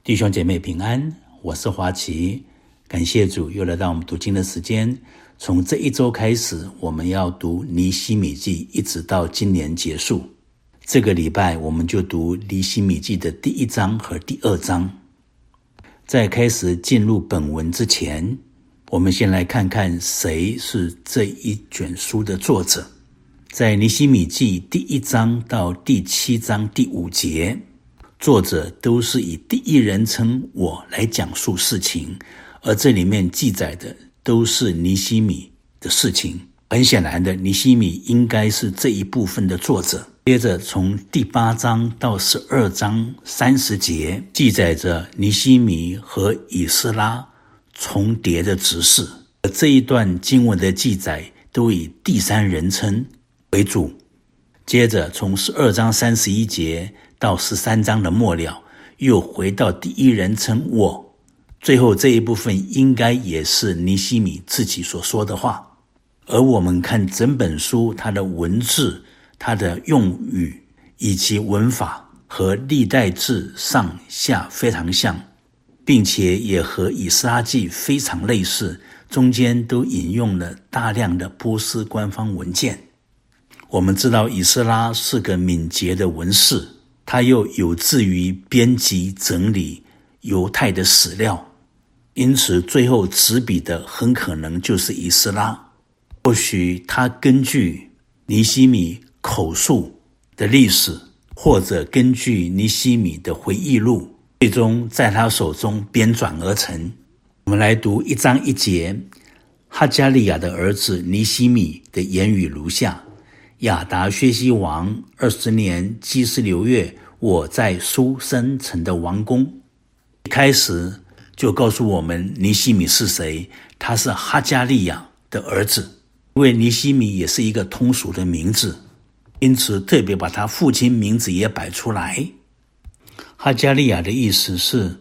弟兄姐妹平安，我是华奇，感谢主又来到我们读经的时间。从这一周开始，我们要读尼希米记，一直到今年结束。这个礼拜我们就读尼希米记的第1章和第2章。在开始进入本文之前，我们先来看看谁是这一卷书的作者。在尼希米记第1章到第7章第5节，作者都是以第一人称我来讲述事情，而这里面记载的都是尼希米的事情。很显然的，尼希米应该是这一部分的作者。接着从第8章到12章30节，记载着尼希米和以斯拉重叠的执事。而这一段经文的记载都以第三人称为主。接着从12章31节到13章的末了，又回到第一人称我。最后这一部分应该也是尼希米自己所说的话。而我们看整本书，它的文字、它的用语以及文法和历代志上下非常像，并且也和以斯拉记非常类似，中间都引用了大量的波斯官方文件。我们知道以斯拉是个敏捷的文士，他又有志于编辑整理犹太的史料，因此最后执笔的很可能就是以斯拉。或许他根据尼希米口述的历史，或者根据尼希米的回忆录，最终在他手中编纂而成。我们来读1章1节，哈加利亚的儿子尼希米的言语如下：亚达薛西王20年基斯流月，我在书珊城的王宫。一开始就告诉我们尼希米是谁，他是哈加利亚的儿子。因为尼希米也是一个通俗的名字，因此特别把他父亲名字也摆出来。哈加利亚的意思是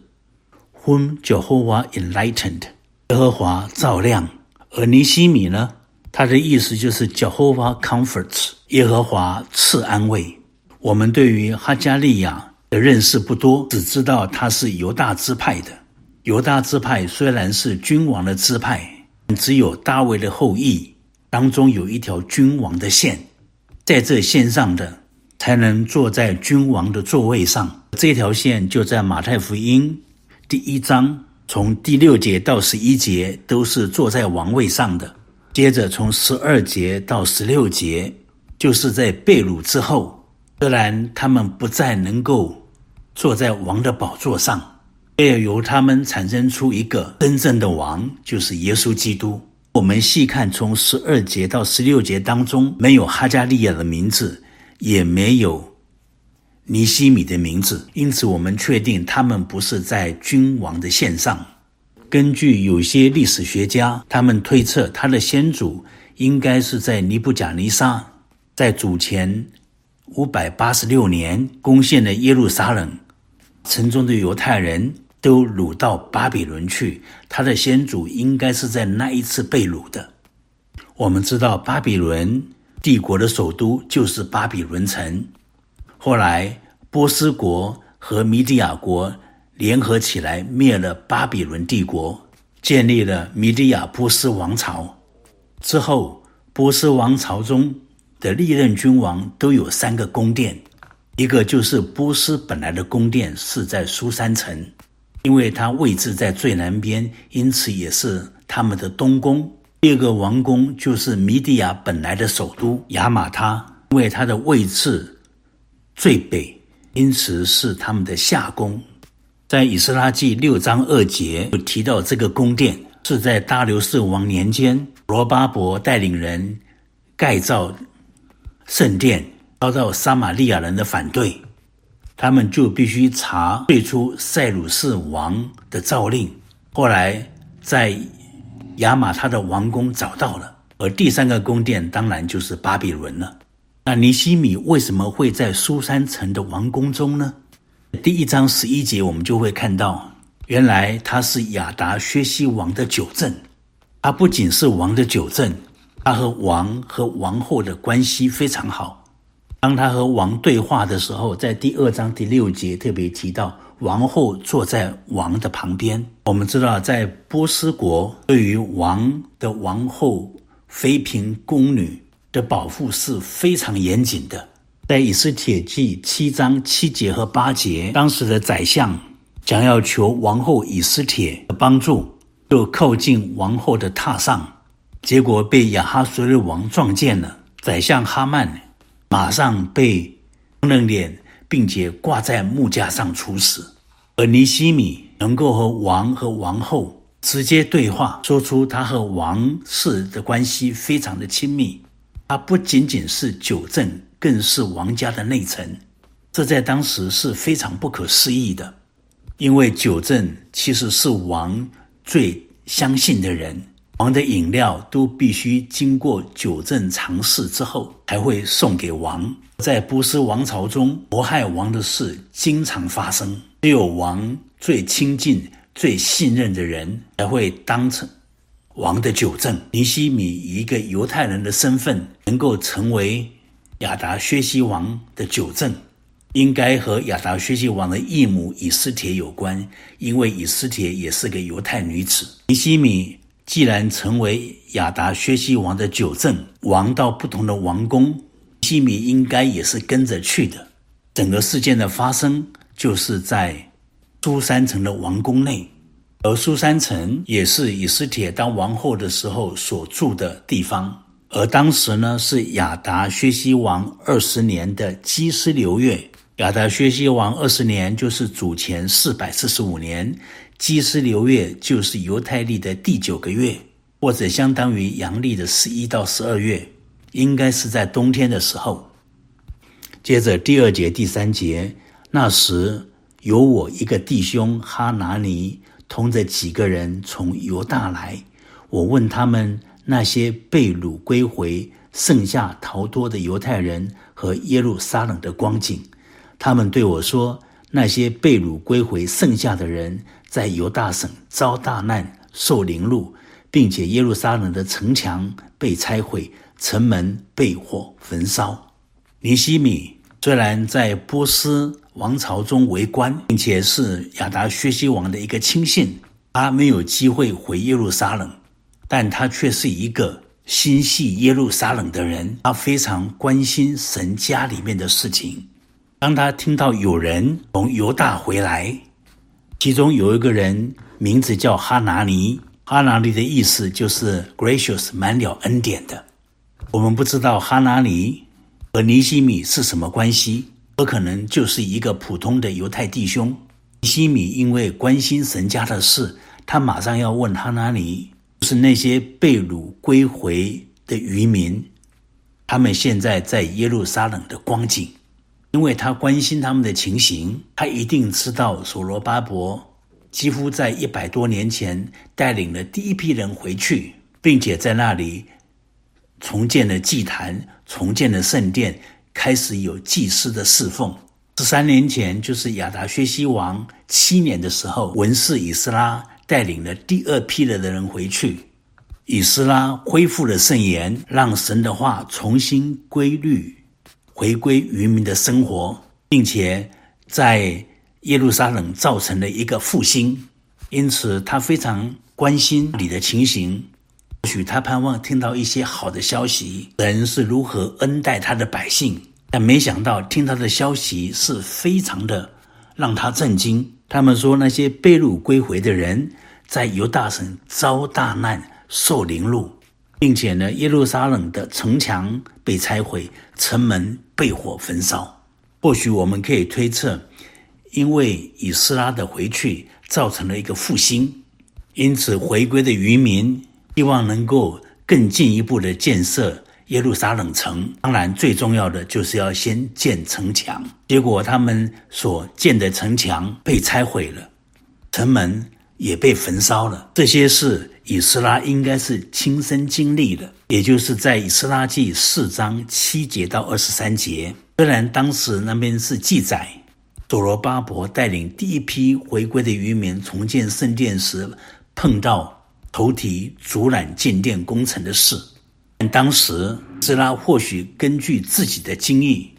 Whom Jehovah enlightened， 耶和华照亮。而尼希米呢，他的意思就是 Jehovah comforts， 耶和华赐安慰。我们对于哈加利亚的认识不多，只知道他是犹大支派的。犹大支派虽然是君王的支派，只有大卫的后裔，当中有一条君王的线，在这线上的才能坐在君王的座位上。这条线就在马太福音第1章，从第6节到11节都是坐在王位上的。接着从12节到16节，就是在被掳之后，虽然他们不再能够坐在王的宝座上，也要由他们产生出一个真正的王，就是耶稣基督。我们细看从12节到16节当中，没有哈加利亚的名字，也没有尼希米的名字，因此我们确定他们不是在君王的线上。根据有些历史学家，他们推测他的先祖应该是在尼布甲尼撒在主前586年攻陷了耶路撒冷，城中的犹太人都掳到巴比伦去，他的先祖应该是在那一次被掳的。我们知道巴比伦帝国的首都就是巴比伦城，后来波斯国和米底亚国联合起来灭了巴比伦帝国，建立了米底亚波斯王朝。之后波斯王朝中的历任君王都有3个宫殿，一个就是波斯本来的宫殿是在书珊城，因为它位置在最南边，因此也是他们的东宫。第二个王宫就是米底亚本来的首都亚玛他，因为它的位置最北，因此是他们的夏宫。在以斯拉记6章2节有提到这个宫殿是在大流士王年间，罗巴伯带领人盖造圣殿，遭到撒玛利亚人的反对，他们就必须查最初塞鲁士王的诏令，后来在亚玛他的王宫找到了。而第3个宫殿当然就是巴比伦了。那尼希米为什么会在书珊城的王宫中呢？第1章11节我们就会看到，原来他是亚达薛西王的九正。他不仅是王的九正，他和王和王后的关系非常好。 当他和王对话的时候，在第2章第6节特别提到王后坐在王的旁边。我们知道在波斯国对于王的王后、妃嫔、宫女的保护是非常严谨的。在以斯帖记7章7节和8节，当时的宰相想要求王后以斯帖的帮助，就靠近王后的榻上，结果被亚哈随鲁王撞见了。宰相哈曼马上被扔脸，并且挂在木架上处死。而尼西米能够和王和王后直接对话，说出他和王室的关系非常的亲密，他不仅仅是九正，更是王家的内臣。这在当时是非常不可思议的，因为九正其实是王最相信的人，王的饮料都必须经过九正尝试之后才会送给王。在波斯王朝中，谋害王的事经常发生，只有王最亲近最信任的人才会当成王的九正。尼西米以一个犹太人的身份能够成为亚达薛西王的九正，应该和亚达薛西王的义母以斯帖有关，因为以斯帖也是个犹太女子。尼西米既然成为亚达薛西王的九正，王到不同的王宫，尼西米应该也是跟着去的。整个事件的发生就是在苏珊城的王宫内，而苏珊城也是以斯帖当王后的时候所住的地方。而当时呢，是亚达薛西王20年的基斯流月。亚达薛西王20年就是主前445年，基斯流月就是犹太历的第9个月，或者相当于阳历的11到12月，应该是在冬天的时候。接着第2节第3节，那时有我一个弟兄哈拿尼同着几个人从犹大来，我问他们那些被掳归回剩下逃脱的犹太人和耶路撒冷的光景。他们对我说，那些被掳归回剩下的人在犹大省遭大难，受凌辱，并且耶路撒冷的城墙被拆毁，城门被火焚烧。尼西米虽然在波斯王朝中为官，并且是亚达薛西王的一个亲信，他没有机会回耶路撒冷，但他却是一个心系耶路撒冷的人，他非常关心神家里面的事情。当他听到有人从犹大回来，其中有一个人名字叫哈拿尼，哈拿尼的意思就是 gracious， 满了恩典的。我们不知道哈拿尼和尼西米是什么关系，有可能就是一个普通的犹太弟兄。尼西米因为关心神家的事，他马上要问哈拿尼，就是那些被掳归回的渔民，他们现在在耶路撒冷的光景。因为他关心他们的情形，他一定知道所罗巴伯几乎在100多年前带领了第一批人回去，并且在那里重建了祭坛，重建了圣殿，开始有祭司的侍奉。13年前，就是亚达薛西王7年的时候，文士以斯拉带领了第2批的人回去。以斯拉恢复了圣言，让神的话重新规律回归渔民的生活，并且在耶路撒冷造成了一个复兴。因此他非常关心你的情形，或许他盼望听到一些好的消息，神是如何恩待他的百姓，但没想到听他的消息是非常的让他震惊。他们说那些被掳归回的人在犹大省遭大难，受凌辱，并且呢，耶路撒冷的城墙被拆毁，城门被火焚烧。或许我们可以推测，因为以斯拉的回去造成了一个复兴，因此回归的渔民希望能够更进一步的建设耶路撒冷城。当然最重要的就是要先建城墙，结果他们所建的城墙被拆毁了，城门也被焚烧了。这些事以斯拉应该是亲身经历的，也就是在以斯拉记4章7节到23节。虽然当时那边是记载所罗巴伯带领第一批回归的渔民重建圣殿时碰到头提阻拦建殿工程的事，但当时以斯拉或许根据自己的经历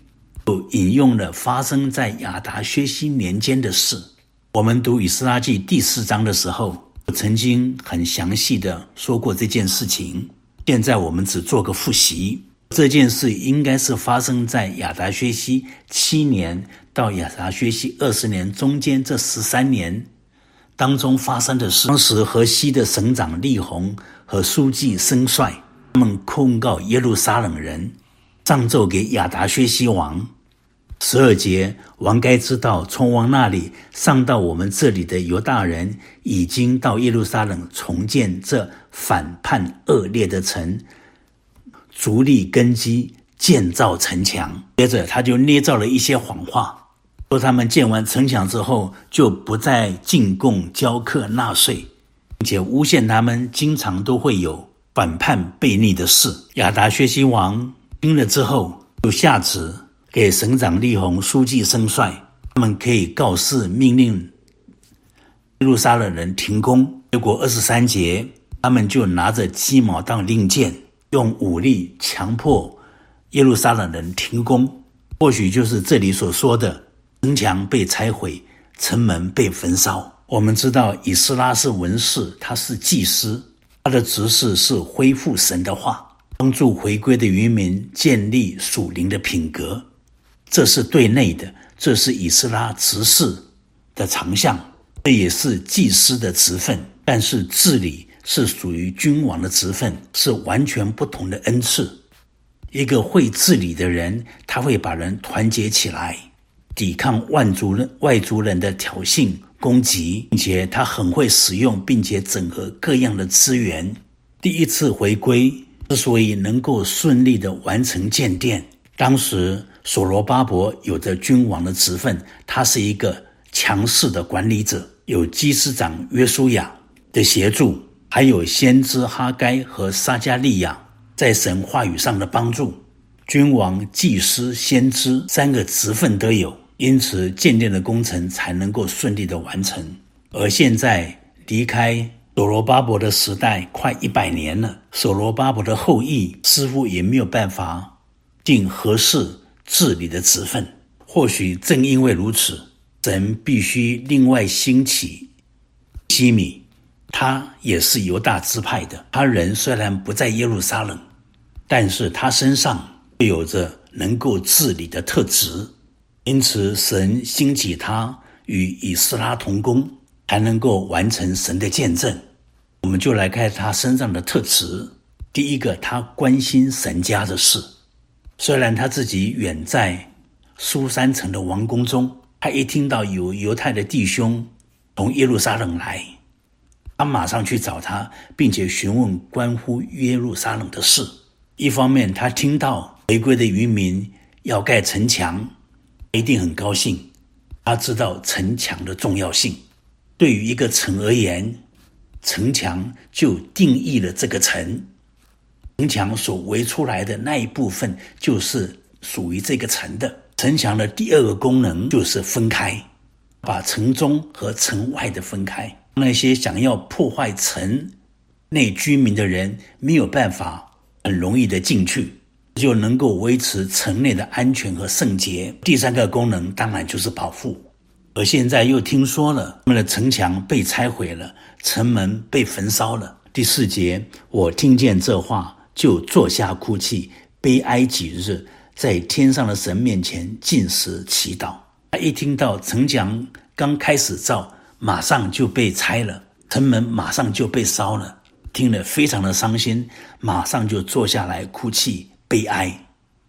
就引用了发生在亚达薛西年间的事。我们读以斯拉记第4章的时候，我曾经很详细的说过这件事情，现在我们只做个复习。这件事应该是发生在亚达薛西7年到亚达薛西20年中间这13年当中发生的事。当时河西的省长利宏和书记申帅，他们控告耶路撒冷人，上奏给亚达薛西王。12节，王该知道，从王那里上到我们这里的犹大人，已经到耶路撒冷重建这反叛恶劣的城，筑立根基，建造城墙。接着他就捏造了一些谎话，说他们建完城墙之后就不再进贡交课纳税，并且诬陷他们经常都会有反叛悖逆的事。亚达薛西王听了之后，就下旨给省长利宏、书记申帅，他们可以告示命令耶路撒冷人停工。结果23节，他们就拿着鸡毛当令箭，用武力强迫耶路撒冷人停工。或许就是这里所说的城墙被拆毁，城门被焚烧。我们知道以斯拉是文士，他是祭司，他的职事是恢复神的话，帮助回归的渔民建立属灵的品格。这是对内的，这是以斯拉职事的长项，这也是祭司的职分。但是治理是属于君王的职分，是完全不同的恩赐。一个会治理的人，他会把人团结起来，抵抗外族人的挑衅攻击，并且他很会使用并且整合各样的资源。第一次回归之所以能够顺利的完成建殿，当时所罗巴伯有着君王的职分，他是一个强势的管理者，有祭司长约书亚的协助，还有先知哈该和撒迦利亚在神话语上的帮助。君王、祭司、先知3个职分都有，因此建殿的工程才能够顺利的完成。而现在离开所罗巴伯的时代快100年了，所罗巴伯的后裔似乎也没有办法尽合适治理的职分。或许正因为如此，神必须另外兴起希米，他也是犹大支派的，他人虽然不在耶路撒冷，但是他身上有着能够治理的特质，因此神兴起他与以斯拉同工，才能够完成神的见证。我们就来看他身上的特质。第一个，他关心神家的事。虽然他自己远在苏珊城的王宫中，他一听到有犹太的弟兄从耶路撒冷来，他马上去找他，并且询问关乎耶路撒冷的事。一方面他听到回归的渔民要盖城墙，一定很高兴。他知道城墙的重要性，对于一个城而言，城墙就定义了这个城，城墙所围出来的那一部分就是属于这个城的。城墙的第2个功能就是分开，把城中和城外的分开，那些想要破坏城内居民的人没有办法很容易的进去，就能够维持城内的安全和圣洁。第3个功能当然就是保护。而现在又听说了他们的城墙被拆毁了，城门被焚烧了。第4节，我听见这话，就坐下哭泣，悲哀几日，在天上的神面前禁食祈祷。他一听到城墙刚开始造，马上就被拆了，城门马上就被烧了，听了非常的伤心，马上就坐下来哭泣悲哀。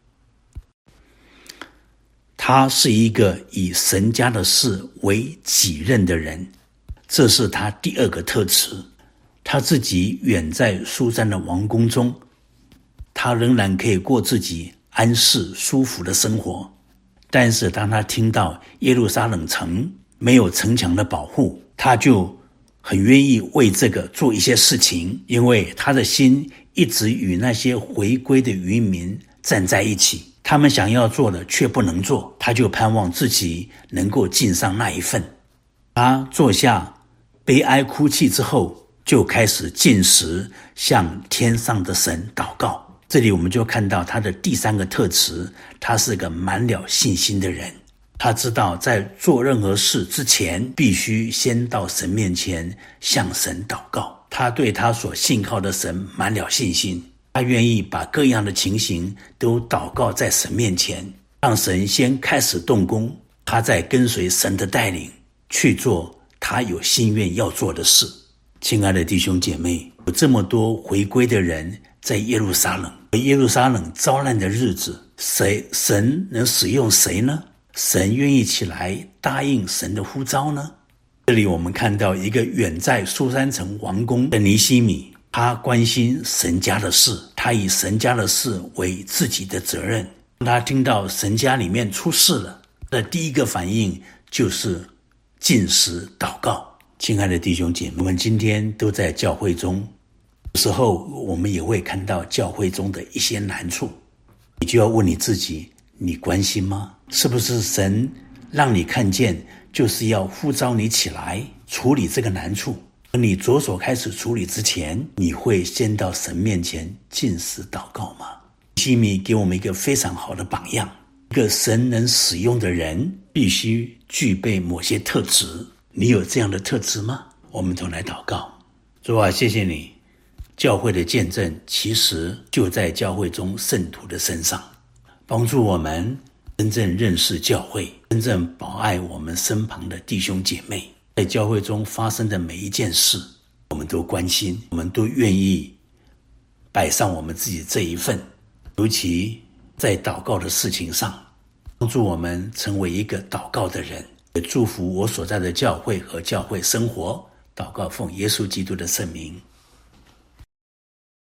他是一个以神家的事为己任的人，这是他第2个特质。他自己远在苏珊的王宫中，他仍然可以过自己安适舒服的生活，但是当他听到耶路撒冷城没有城墙的保护，他就很愿意为这个做一些事情，因为他的心一直与那些回归的渔民站在一起，他们想要做的却不能做，他就盼望自己能够尽上那一份。他坐下悲哀哭泣之后，就开始禁食，向天上的神祷告。 这里我们就看到他的第三个特质，他是个满了信心的人。他知道在做任何事之前，必须先到神面前向神祷告。他对他所信靠的神满了信心，他愿意把各样的情形都祷告在神面前，让神先开始动工，他再跟随神的带领去做他有心愿要做的事。亲爱的弟兄姐妹，有这么多回归的人在耶路撒冷，而耶路撒冷遭难的日子，神能使用谁呢？神愿意起来答应神的呼召呢？这里我们看到一个远在苏珊城王宫的尼西米，他关心神家的事，他以神家的事为自己的责任。当他听到神家里面出事了，他的第一个反应就是禁食祷告。亲爱的弟兄姐妹，我们今天都在教会中，有时候我们也会看到教会中的一些难处，你就要问你自己，你关心吗？是不是神让你看见，就是要呼召你起来处理这个难处？而你着手开始处理之前，你会先到神面前禁食祷告吗？尼西米给我们一个非常好的榜样，一个神能使用的人必须具备某些特质。你有这样的特质吗？我们都来祷告。主啊，谢谢你，教会的见证其实就在教会中圣徒的身上，帮助我们真正认识教会，真正保爱我们身旁的弟兄姐妹。在教会中发生的每一件事，我们都关心，我们都愿意摆上我们自己这一份，尤其在祷告的事情上，帮助我们成为一个祷告的人。也祝福我所在的教会和教会生活，祷告奉耶稣基督的圣名。